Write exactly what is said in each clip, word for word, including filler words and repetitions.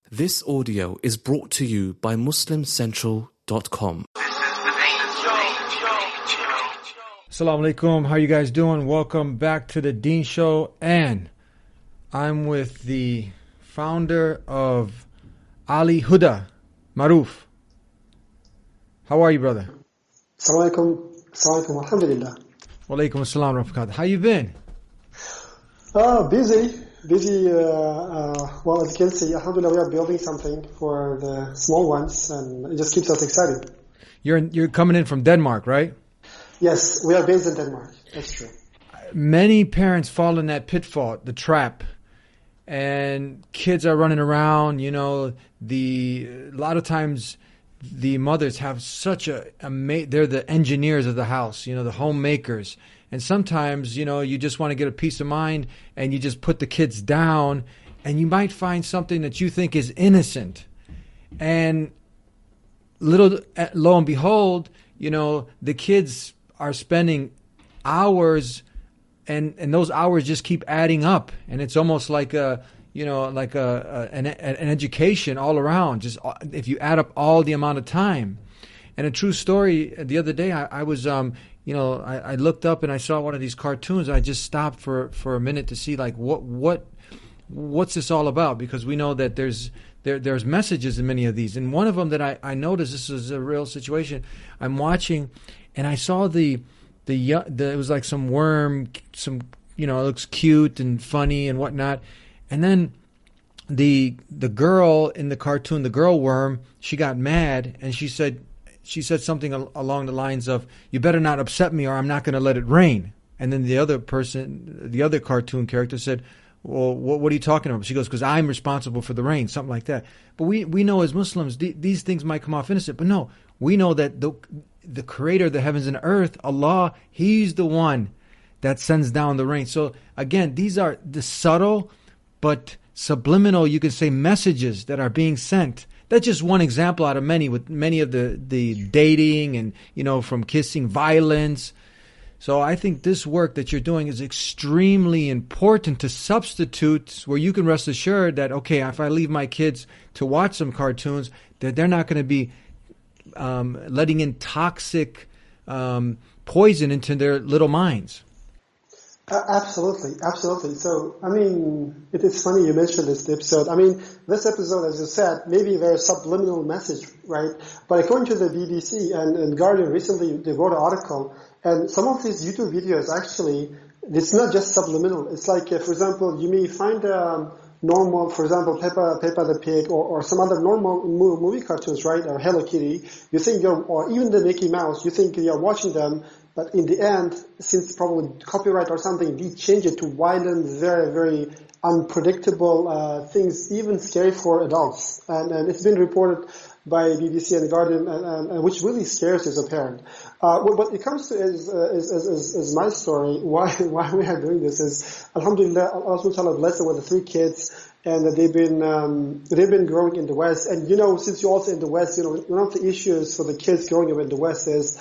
This audio is brought to you by Muslim Central dot com. Assalamu alaikum, how you guys doing? Welcome back to the Deen Show, and I'm with the founder of Ali Huda, Maruf. How are you, brother? Assalamu alaikum. Assalamu alaikum. Alhamdulillah. Wa alaikum assalam wa rahmatullah. How you been? Uh, busy. Busy, uh, uh, well, as you can see, alhamdulillah, we are building something for the small ones, and it just keeps us excited. You're in, you're coming in from Denmark, right? Yes, we are based in Denmark. That's true. Many parents fall in that pitfall, the trap, and kids are running around. You know, the a lot of times the mothers have such a, a they're the engineers of the house, you know, the homemakers. And sometimes, you know, you just want to get a peace of mind and you just put the kids down, and you might find something that you think is innocent. And little, lo and behold, you know, the kids are spending hours, and, and those hours just keep adding up. And it's almost like a, you know, like a, a an, an education all around, just if you add up all the amount of time. And a true story, the other day I, I was, um, you know, I, I looked up and I saw one of these cartoons. I just stopped for, for a minute to see, like, what what what's this all about? Because we know that there's there there's messages in many of these. And one of them that I, I noticed, this is a real situation. I'm watching, and I saw the the the it was like some worm, some, you know, it looks cute and funny and whatnot. And then the the girl in the cartoon, the girl worm, she got mad and she said. She said something al- along the lines of, "You better not upset me or I'm not going to let it rain." And then the other person, the other cartoon character said, "Well, what, what are you talking about?" She goes, "Because I'm responsible for the rain," something like that. But we, we know as Muslims, th- these things might come off innocent. But no, we know that the, the creator of the heavens and earth, Allah, He's the one that sends down the rain. So again, these are the subtle but subliminal, you could say, messages that are being sent. That's just one example out of many, with many of the, the dating and, you know, from kissing, violence. So I think this work that you're doing is extremely important to substitute, where you can rest assured that, okay, if I leave my kids to watch some cartoons, that they're not going to be um, letting in toxic um, poison into their little minds. Uh, absolutely, absolutely. So, I mean, it is funny you mentioned this episode. I mean, this episode, as you said, maybe there's a subliminal message, right? But according to the B B C and, and Guardian recently, they wrote an article, and some of these YouTube videos actually, it's not just subliminal. It's like, uh, for example, you may find um, normal, for example, Peppa, Peppa the Pig, or, or some other normal movie cartoons, right? Or Hello Kitty. You think you're, or even the Mickey Mouse, you think you're watching them. But in the end, since probably copyright or something, we change it to violent, very, very unpredictable uh, things, even scary for adults. And, and it's been reported by B B C and The Guardian, and, and, and which really scares you as a parent. Uh, what it comes to is, uh, is, is, is, is my story. Why why we are doing this is, alhamdulillah, Allah subhanahu wa ta'ala blessed them with the three kids, and that they've been um, they've been growing in the West. And you know, since you're also in the West, you know, one of the issues for the kids growing up in the West is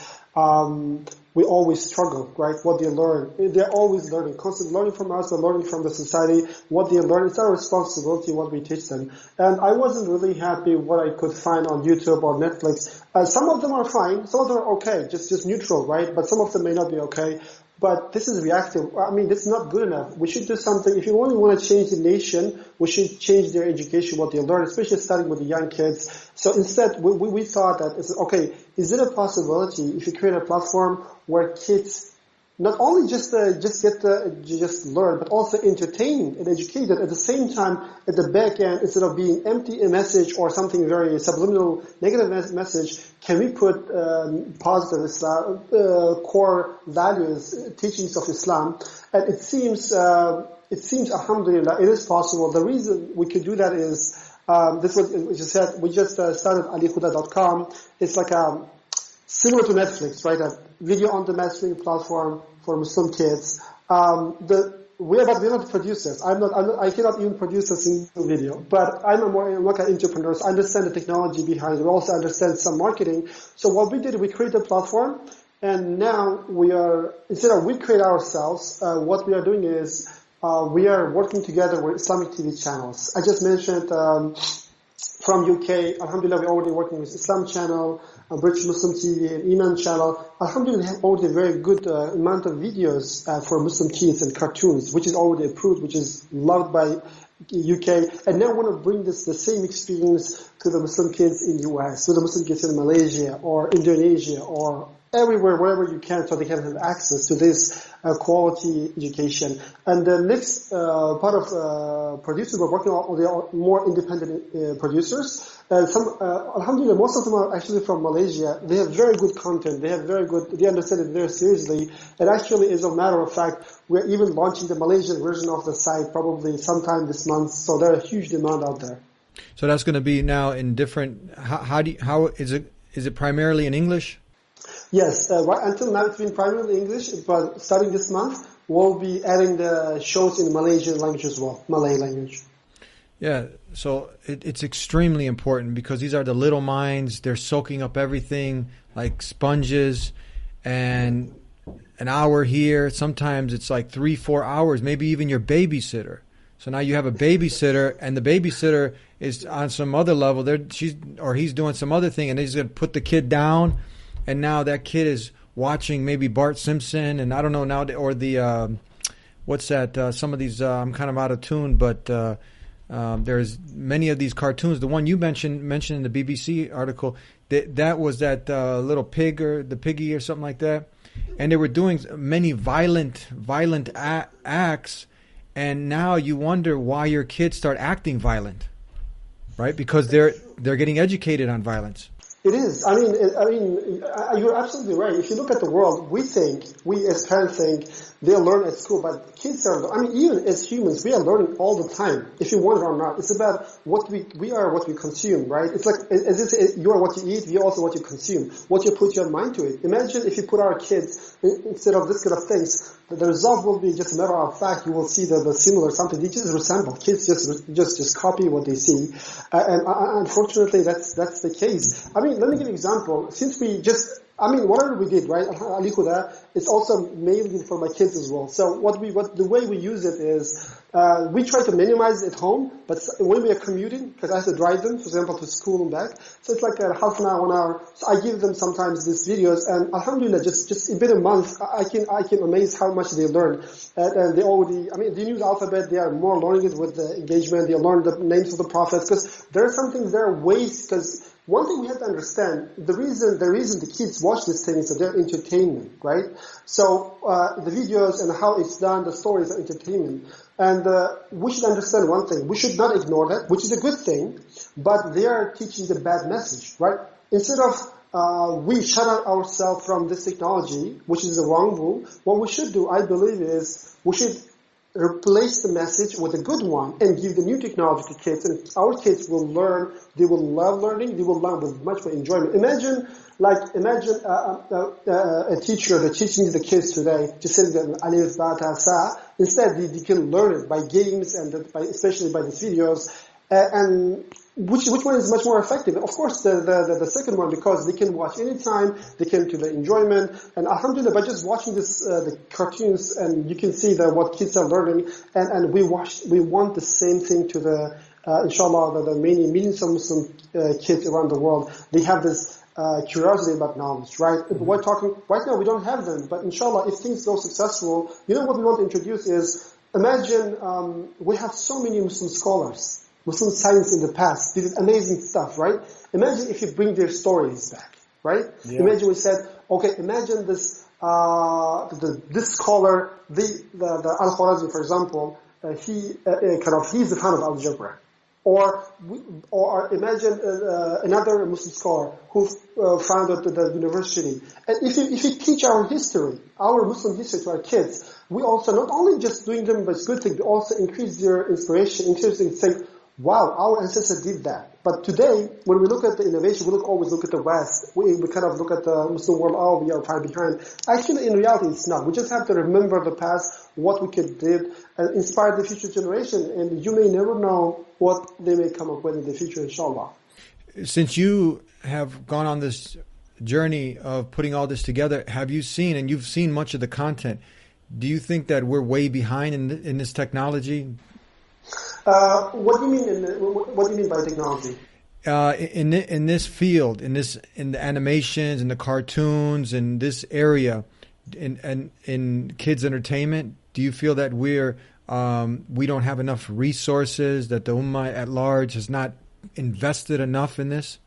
um, we always struggle, right? What they learn. They're always learning, constantly learning from us, they're learning from the society. What they learn, it's our responsibility what we teach them. And I wasn't really happy what I could find on YouTube or Netflix. Uh, some of them are fine, some of them are okay, just, just neutral, right? But some of them may not be okay. But this is reactive. I mean, this is not good enough. We should do something. If you really want to change the nation, we should change their education, what they learn, especially starting with the young kids. So instead, we, we, we thought that, it's, okay, is it a possibility if you create a platform where kids not only just uh, just get uh, just learn, but also entertained and educated at the same time at the back end, instead of being empty a message or something very subliminal, negative message, can we put um, positive Islam, uh, core values, teachings of Islam? And it seems, uh, it seems, alhamdulillah, it is possible. The reason we could do that is, um, this was, we just said, we just uh, started Ali Huda dot com. It's like a, similar to Netflix, right? A video on demand streaming platform for Muslim kids. Um, the we're not we're not producers. I'm not, I'm not. I cannot even produce a single video. But I'm a more like an entrepreneur. So I understand the technology behind it. We also understand some marketing. So what we did, we created a platform, and now we are, instead of we create ourselves, uh, what we are doing is uh, we are working together with Islamic T V channels. I just mentioned. Um, from U K, alhamdulillah, we're already working with Islam Channel, uh, British Muslim T V, and Iman Channel. Alhamdulillah, we have already a very good uh, amount of videos uh, for Muslim kids and cartoons, which is already approved, which is loved by U K. And now we want to bring this the same experience to the Muslim kids in U S, to the Muslim kids in Malaysia or Indonesia or everywhere, wherever you can, so they can have access to this uh, quality education. And the next uh, part of uh, producers, we're working on the more independent uh, producers. Uh, some, uh, alhamdulillah, most of them are actually from Malaysia. They have very good content. They have very good, they understand it very seriously. And actually, as a matter of fact, we're even launching the Malaysian version of the site probably sometime this month. So there's a huge demand out there. So that's going to be now in different, how, how do you, how is it, is it primarily in English? Yes, uh, right until now it's been primarily English, but starting this month, we'll be adding the shows in Malaysian language as well, Malay language. Yeah, so it, it's extremely important because these are the little minds. They're soaking up everything like sponges, and an hour here, sometimes it's like three, four hours, maybe even your babysitter. So now you have a babysitter, and the babysitter is on some other level. They're, she's or he's doing some other thing, and they're just going to put the kid down. And now that kid is watching maybe Bart Simpson, and I don't know now, or the uh, what's that? Uh, some of these uh, I'm kind of out of tune, but uh, um, there's many of these cartoons. The one you mentioned mentioned in the B B C article, that that was that uh, little pig or the piggy or something like that, and they were doing many violent violent a- acts, and now you wonder why your kids start acting violent, right? Because they're they're getting educated on violence. It is. I mean, I mean, you're absolutely right. If you look at the world, we think, we as parents think, they'll learn at school, but kids are, I mean, even as humans, we are learning all the time, if you want it or not. It's about what we, we are what we consume, right? It's like, as it says, you are what you eat, you are also what you consume, what you put your mind to it. Imagine if you put our kids, instead of this kind of things, the result will be just a matter of fact, you will see the, the similar something. They just resemble. Kids just just just copy what they see. Uh, and uh, unfortunately, that's that's the case. I mean, let me give you an example. Since we just, I mean, whatever we did, right, Ali Khuda, it's also mainly for my kids as well. So what we, what the way we use it is, uh, we try to minimize it at home, but when we are commuting, because I have to drive them, for example, to school and back, so it's like a half an hour, one hour. So I give them sometimes these videos, and alhamdulillah, just just within a month, I can I can amaze how much they learn. And, and they already, I mean, they use alphabet, they are more learning it with the engagement, they learn the names of the prophets, because there are some things, there are ways, because one thing we have to understand, the reason the reason the kids watch this thing is that they're entertainment, right? So uh, the videos and how it's done, the stories are entertainment. And uh, we should understand one thing. We should not ignore that, which is a good thing, but they are teaching the bad message, right? Instead of uh, we shut out ourselves from this technology, which is the wrong move, what we should do, I believe, is we should replace the message with a good one and give the new technology to kids, and our kids will learn, they will love learning, they will learn with much more enjoyment. Imagine, like, imagine uh, uh, uh, a teacher that's teaching the kids today, just saying that alif, ba, ta, sa. Instead, they, they can learn it by games and by, especially by these videos. Uh, and which which one is much more effective? Of course, the, the, the second one, because they can watch anytime, they can to the enjoyment. And alhamdulillah, by just watching this, uh, the cartoons, and you can see that what kids are learning, and, and we watch, we want the same thing to the, uh, inshallah, the, the many millions of Muslim uh, kids around the world. They have this uh, curiosity about knowledge, right? Mm-hmm. We're talking, right now we don't have them, but inshallah, if things go successful, you know what we want to introduce is, imagine um, we have so many Muslim scholars, Muslim science in the past, did amazing stuff, right? Imagine if you bring their stories back, right? Yeah. Imagine we said, okay, imagine this, uh, the, this scholar, the, the, the Al-Khwarizmi, for example, uh, he, uh, kind of, he's the fan of algebra. Or, or imagine uh, another Muslim scholar who uh, founded the, the university. And if you, if you teach our history, our Muslim history to our kids, we also not only just doing them, but it's good thing, but also increase their inspiration, increase them think, wow, our ancestors did that. But today, when we look at the innovation, we look always look at the West. We, we kind of look at the Muslim world, oh, we are far behind. Actually, in reality, it's not. We just have to remember the past, what we could did, and inspire the future generation. And you may never know what they may come up with in the future, inshallah. Since you have gone on this journey of putting all this together, have you seen, and you've seen much of the content, do you think that we're way behind in, in this technology? Uh, what do you mean? In, what do you mean by technology? Uh, in in this field, in this in the animations and the cartoons in this area, in in, in kids entertainment, do you feel that we're um, we don't have enough resources, that the ummah at large has not invested enough in this?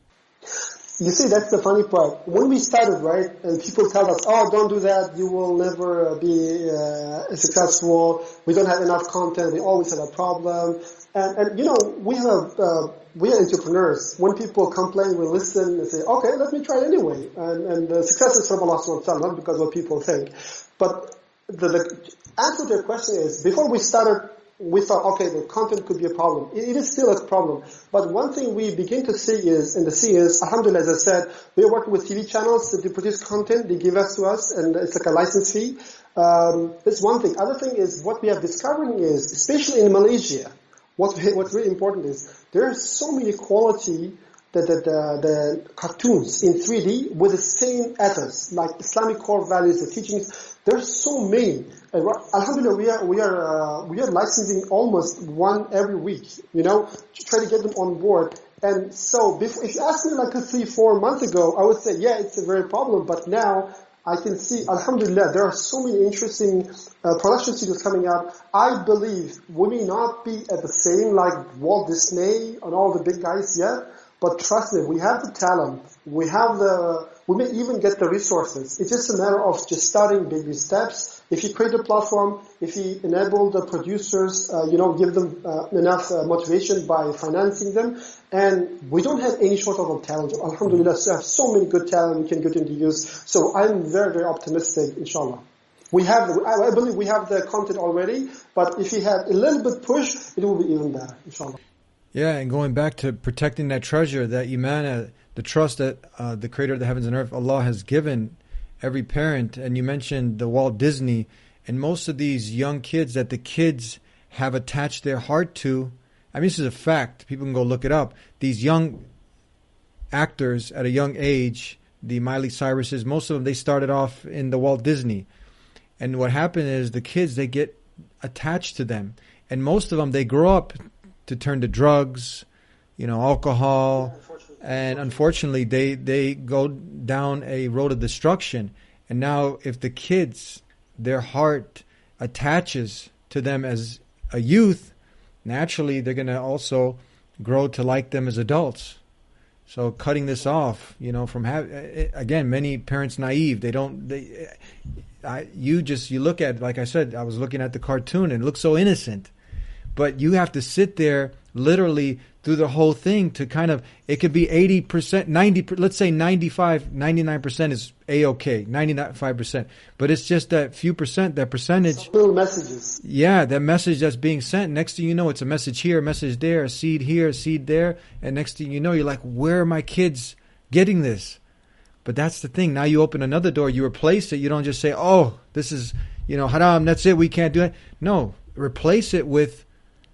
You see, that's the funny part. When we started, right, and people tell us, oh, don't do that, you will never be uh, successful, we don't have enough content, we always have a problem. And, and you know, we have, uh, we are entrepreneurs. When people complain, we listen and say, okay, let me try it anyway. And, and the success is from Allah subhanahu wa ta'ala, not because of what people think. But the, the answer to your question is, before we started, we thought, okay, the content could be a problem. It, it is still a problem. But one thing we begin to see is, and the see is, alhamdulillah, as I said, we are working with T V channels that they produce content, they give us to us, and it's like a license fee. Um, that's one thing. Other thing is, what we are discovering is, especially in Malaysia, what what's really important is, there are so many quality the, the, the, the cartoons in three D with the same ethos, like Islamic core values, the teachings. There's so many. And alhamdulillah, we are we are uh, we are licensing almost one every week. You know, to try to get them on board. And so, before, if you asked me like a three, four months ago, I would say, yeah, it's a very problem. But now I can see, alhamdulillah, there are so many interesting uh, production studios coming out. I believe we may not be at the same like Walt Disney and all the big guys yet. But trust me, we have the talent. We have the, we may even get the resources. It's just a matter of just starting baby steps. If you create a platform, if you enable the producers, uh, you know, give them uh, enough uh, motivation by financing them. And we don't have any shortage of talent. Alhamdulillah, we have so many good talent we can get into use. So I'm very, very optimistic, inshallah. We have, the, I believe we have the content already, but if you have a little bit push, it will be even better, inshallah. Yeah, and going back to protecting that treasure, that iman, uh, the trust that uh, the Creator of the heavens and earth, Allah, has given every parent. And you mentioned the Walt Disney, and most of these young kids that the kids have attached their heart to. I mean, this is a fact. People can go look it up. These young actors at a young age, the Miley Cyruses, most of them, they started off in the Walt Disney. And what happened is the kids, they get attached to them. And most of them, they grow up to turn to drugs, you know, alcohol, yeah, unfortunately. and unfortunately they, they go down a road of destruction. And now if the kids, their heart attaches to them as a youth, naturally they're going to also grow to like them as adults. So cutting this off, you know, from have again, many parents naive. They don't, they, I, you just, you look at, like I said, I was looking at the cartoon and it looks so innocent. But you have to sit there literally through the whole thing to kind of, it could be eighty percent, ninety, let's say ninety-five, ninety-nine percent is A-okay, ninety-five percent. But it's just that few percent, that percentage. Little messages. Yeah, that message that's being sent. Next thing you know, it's a message here, a message there, a seed here, a seed there. And next thing you know, you're like, where are my kids getting this? But that's the thing. Now you open another door, you replace it. You don't just say, oh, this is, you know, haram, that's it, we can't do it. No, replace it with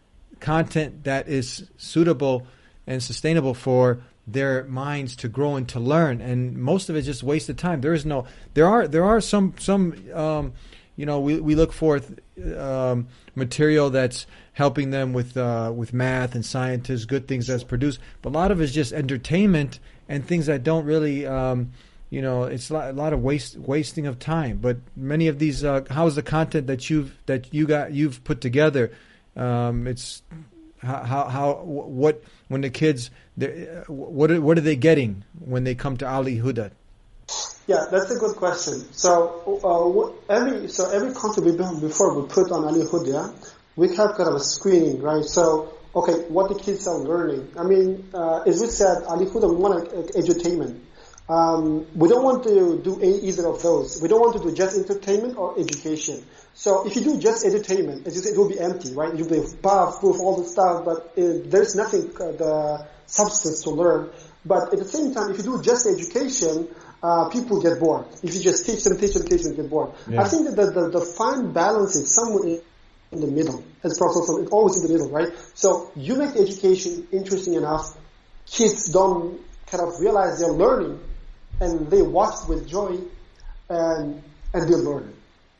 content that is suitable and sustainable for their minds to grow and to learn. And most of it is just wasted time. There is no, there are, there are some, some, um, you know, we, we look for um, material that's helping them with, uh, with math and scientists, good things that's produced. But a lot of it is just entertainment and things that don't really, um, you know, it's a lot, a lot of waste, wasting of time. But many of these, uh, how's the content that you've, that you got, you've put together? Um, it's how, how, how, what, when the kids, what, are, what are they getting when they come to Ali Huda? Yeah, that's a good question. So, uh, every, so every content we build before we put on Ali Huda, we have kind of a screening, right? So, okay, what the kids are learning. I mean, uh, as we said, Ali Huda, we want uh, edutainment. Um, we don't want to do either of those. We don't want to do just entertainment or education. So if you do just entertainment, as you said, it will be empty, right? It will be puff, with all the stuff, but it, there's nothing, uh, the substance to learn. But at the same time, if you do just education, uh, people get bored. If you just teach them, teach them, teach them, get bored. Yeah. I think that the, the, the fine balance is somewhere in the middle. As Prophet it's always in the middle, right? So you make the education interesting enough, kids don't kind of realize they're learning, and they watch with joy, and and they're learning.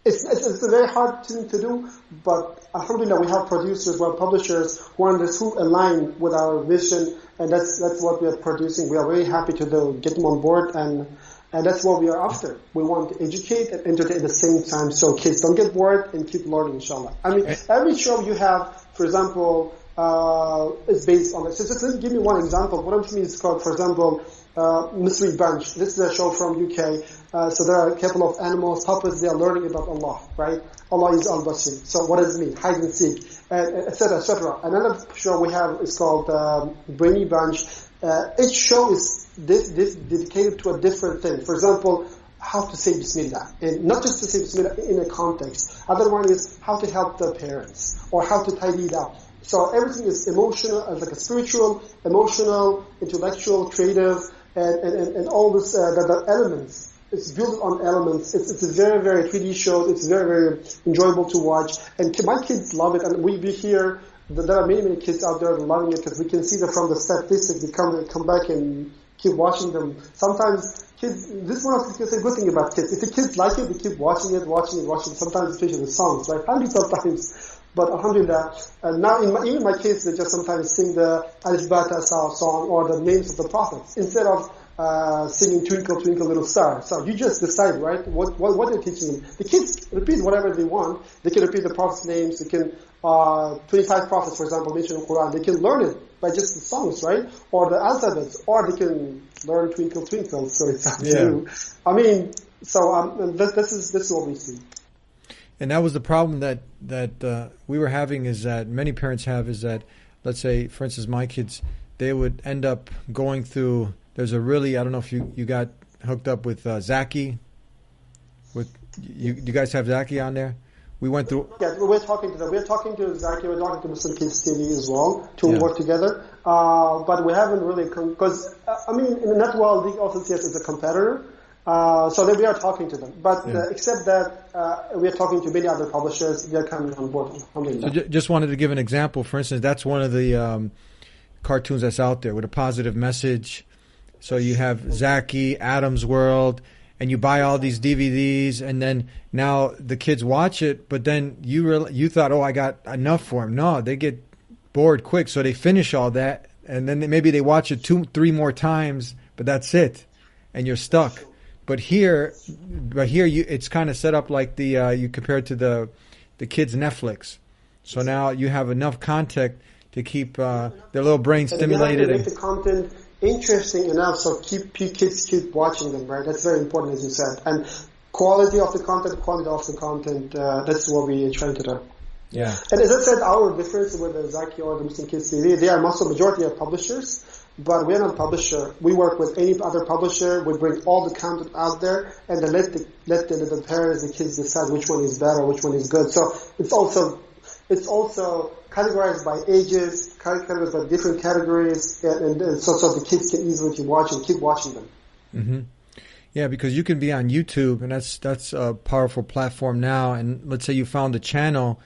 it's, it's, it's a very hard thing to do, but alhamdulillah, we have producers, we have publishers who are this, who align with our vision, and that's that's what we are producing. We are very happy to do, get them on board, and and that's what we are after. We want to educate and entertain at the same time, so kids don't get bored and keep learning, inshallah. I mean, every show you have, for example, uh, is based on it. So just let me give me one example. What I'm saying is called, for example, uh, Mystery Bunch. This is a show from U K. Uh, so there are a couple of animals, puppets, they are learning about Allah, right? Allah is Al-Basir. So what does it mean? Hide and seek, et cetera, et cetera. Another show we have is called um, Brainy Bunch. Uh, each show is this, this dedicated to a different thing. For example, how to say Bismillah. And not just to say Bismillah in a context. Other one is how to help the parents, or how to tidy it up. So everything is emotional, uh, like a spiritual, emotional, intellectual, creative, and, and, and all this, uh, the, the elements. It's built on elements. It's, it's a very, very three D show. It's very, very enjoyable to watch. And my kids love it. And we, we hear that there are many, many kids out there loving it, because we can see that from the statistics. They come, they come back and keep watching them. Sometimes kids, this is one of the a good thing about kids. If the kids like it, they keep watching it, watching it, watching it. Sometimes especially the songs, right? Hundreds of times. But alhamdulillah, uh, now in my, even my kids, they just sometimes sing the Alif Bata song or the names of the prophets instead of Uh, singing Twinkle Twinkle Little Star. So you just decide, right, what, what, what they're teaching them. The kids repeat whatever they want. They can repeat the prophets' names. They can, uh, twenty-five prophets, for example, mentioned in the Quran. They can learn it by just the songs, right? Or the alphabets. Or they can learn Twinkle Twinkle. So it's up to yeah. you. I mean, so um, this, this is this is what we see. And that was the problem that, that uh, we were having, is that many parents have, is that, let's say, for instance, my kids, they would end up going through... There's a really, I don't know if you, you got hooked up with uh, Zaki. With you, you guys have Zaki on there? We went through. Yeah, we're talking to them. We're talking to Zaki. We're talking to Muslim Kids T V as well to yeah. work together. Uh, but we haven't really, because uh, I mean, in the net world, League also sees us as a competitor. Uh, so then we are talking to them. But yeah. uh, except that uh, we are talking to many other publishers. They are coming on board. So j- just wanted to give an example. For instance, that's one of the um, cartoons that's out there with a positive message. So you have Zaki, Adam's World, and you buy all these D V Ds, and then now the kids watch it, but then you re- you thought, oh, I got enough for them. No, they get bored quick, so they finish all that, and then they, maybe they watch it two, three more times, but that's it, and you're stuck. But here, but here you, it's kind of set up like the uh, you compare it to the the kids' Netflix. So now you have enough content to keep uh, their little brain stimulated. And make the content interesting enough, so keep kids keep watching them, right? That's very important, as you said. And quality of the content, quality of the content, uh, that's what we are trying to do. Yeah. And as I said, our difference with the Zaki or the Muslim Kids T V, they are most of the majority of publishers, but we're not a publisher. We work with any other publisher. We bring all the content out there, and then let the let the, the parents, the kids decide which one is better, which one is good. So it's also it's also categorized by ages, categorized by different categories, and, and, and so, so the kids can easily keep watching, keep watching them. Mm-hmm. Yeah, because you can be on YouTube, and that's that's a powerful platform now. And let's say you found a channel,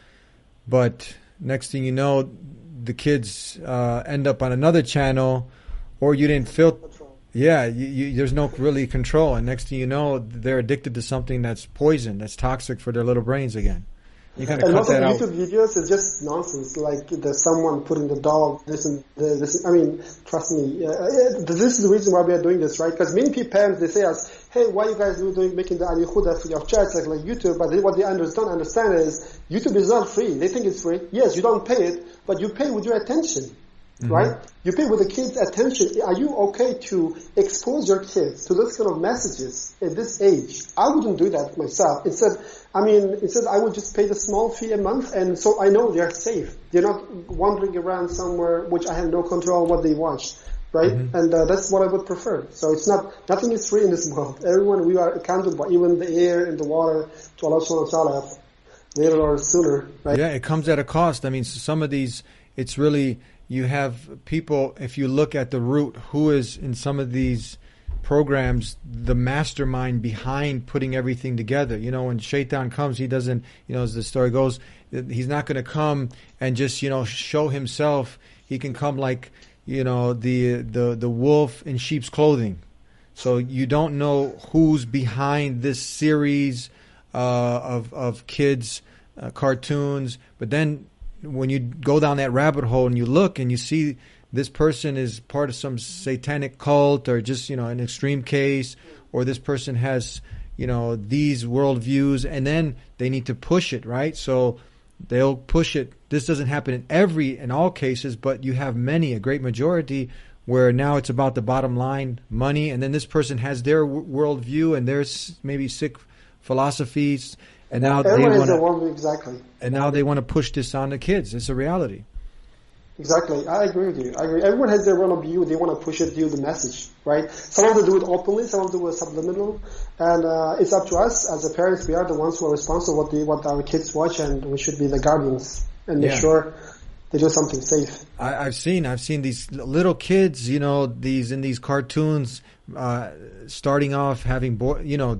but next thing you know, the kids uh, end up on another channel, or you didn't filter. Yeah, you, you, there's no really control, and next thing you know, they're addicted to something that's poison, that's toxic for their little brains again. You kind of and cut most of that out. YouTube videos is just nonsense. Like there's someone putting the dog, this and the, this. I mean, trust me, uh, this is the reason why we are doing this, right? Because many people, parents, they say us, "Hey, why you guys doing making the Ali Huda free of charge like, like YouTube?" But they, what they under, don't understand is YouTube is not free. They think it's free. Yes, you don't pay it, but you pay with your attention. Mm-hmm. Right? You pay with the kids' attention. Are you okay to expose your kids to this kind of messages at this age? I wouldn't do that myself. Instead, I mean, instead I would just pay the small fee a month, and so I know they're safe. They're not wandering around somewhere which I have no control on what they watch. Right? Mm-hmm. And uh, that's what I would prefer. So it's not, nothing is free in this world. Everyone, we are accountable, even the air and the water, to Allah subhanahu wa ta'ala, later or sooner. Right? Yeah, it comes at a cost. I mean, so some of these, it's really, you have people, if you look at the root, who is in some of these programs the mastermind behind putting everything together. You know, when Shaitan comes, he doesn't, you know, as the story goes, he's not going to come and just, you know, show himself. He can come like, you know, the the the wolf in sheep's clothing. So you don't know who's behind this series uh, of of kids uh, cartoons. But then when you go down that rabbit hole and you look and you see this person is part of some satanic cult, or just, you know, an extreme case, or this person has, you know, these worldviews, and then they need to push it, right? So they'll push it. This doesn't happen in every, in all cases, but you have many, a great majority, where now it's about the bottom line, money, and then this person has their w- worldview and their s- maybe sick philosophies, and now Everyone they has their want worldview, exactly. and now they want to push this on the kids. It's a reality. Exactly, I agree with you. I agree. Everyone has their worldview. They want to push it, do the message, right? Some of them do it openly, some of them do it subliminal, and uh, it's up to us as the parents. We are the ones who are responsible what the what our kids watch, and we should be the guardians and make Yeah. sure they do something safe. I, I've seen I've seen these little kids, you know, these in these cartoons, uh, starting off having boy, you know,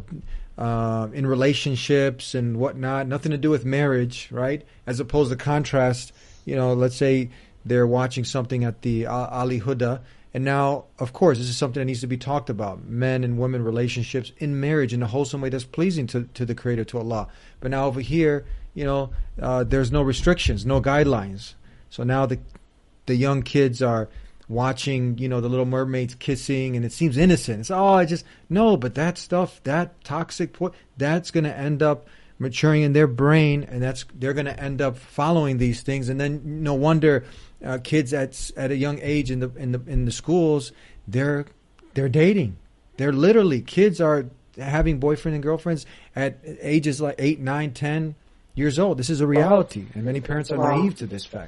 uh, in relationships and whatnot, nothing to do with marriage, right? As opposed to contrast, you know, let's say they're watching something at the uh, Ali Huda, and now, of course, this is something that needs to be talked about: men and women relationships in marriage in a wholesome way that's pleasing to to the Creator, to Allah. But now over here, you know, uh, there's no restrictions, no guidelines. So now the the young kids are watching, you know, the Little Mermaids kissing, and it seems innocent. It's, oh, I just, no, but that stuff, that toxic, po- that's going to end up maturing in their brain, and that's they're going to end up following these things. And then no wonder uh, kids at at a young age in the in the in the schools, they're they're dating. They're literally, kids are having boyfriends and girlfriends at ages like eight, nine, ten years old. This is a reality, and many parents are Wow. naive to this fact.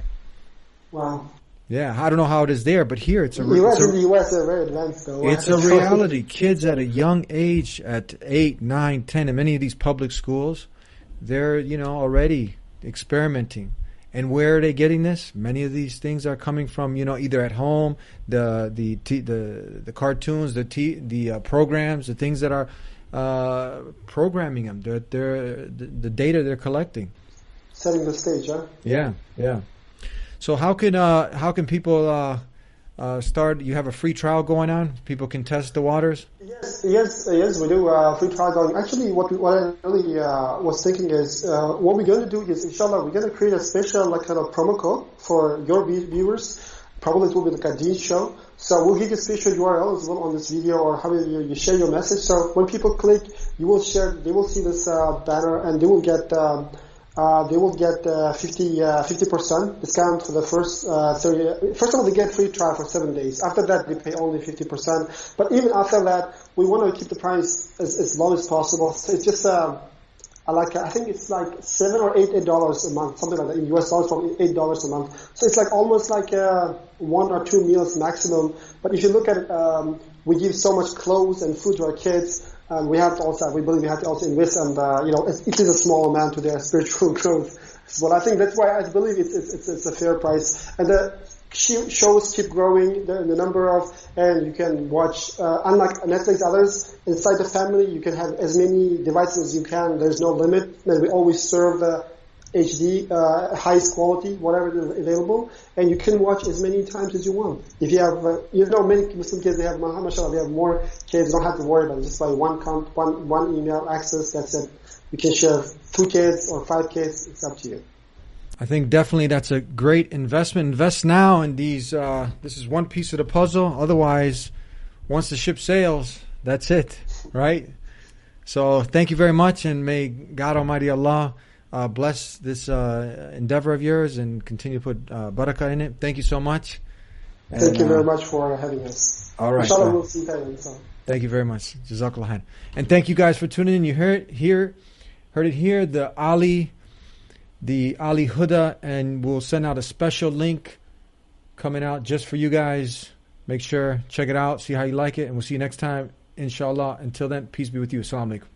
Wow. Yeah, I don't know how it is there, but here it's a, The U S it's a in the U S are very advanced, though. it's a reality. Kids at a young age, at eight, nine, ten, in many of these public schools, they're, you know, already experimenting. And where are they getting this? Many of these things are coming from, you know, either at home, the the t- the the cartoons, the t- the uh, programs, the things that are uh, programming them. They're, they're the, the data they're collecting. Setting the stage, huh? Yeah, yeah. So how can uh, how can people uh, uh, start? You have a free trial going on. People can test the waters. Yes, yes, yes. We do uh, free trial going. Actually, what we, what I really uh, was thinking is, uh, what we're going to do is, inshallah, we're going to create a special like kind of promo code for your viewers. Probably it will be like a Deen show. So we'll give you a special U R L as well on this video, or how you, you share your message. So when people click, you will share. They will see this uh, banner, and they will get. Um, Uh, they will get uh, fifty percent discount for the first uh, thirty. First of all, they get free trial for seven days. After that, they pay only fifty percent. But even after that, we want to keep the price as, as low as possible. So it's just uh, I like I think it's like seven or eight eight dollars a month, something like that. In U S dollars, probably eight dollars a month. So it's like almost like uh, one or two meals maximum. But if you look at it, um, we give so much clothes and food to our kids. And we have to also, we believe we have to also invest, and uh, you know, it, it is a small amount to their spiritual growth. But I think that's why I believe it's it's it's a fair price. And the shows keep growing, the, the number of, and you can watch. Uh, unlike Netflix, others inside the family, you can have as many devices as you can. There's no limit, and we always serve the H D, uh, highest quality, whatever is available, and you can watch as many times as you want. If you have, uh, you know, many Muslim kids, they have, mashallah, they have more kids, you don't have to worry about it. Just by one count, one, one email access, that's it. You can share two kids or five kids, it's up to you. I think definitely that's a great investment. Invest now in these, uh, this is one piece of the puzzle. Otherwise, once the ship sails, that's it, right? So thank you very much, and may God Almighty Allah Uh, bless this uh, endeavor of yours and continue to put uh, barakah in it. Thank you so much. And, Thank you very uh, much for having us. All right. Inshallah, Uh, we'll see you then. So. Thank you very much. Jazakallah khair. And thank you guys for tuning in. You heard here, heard it here, the Ali, the Ali Huda, and we'll send out a special link coming out just for you guys. Make sure, check it out, see how you like it, and we'll see you next time, inshallah. Until then, peace be with you. Assalamu alaikum.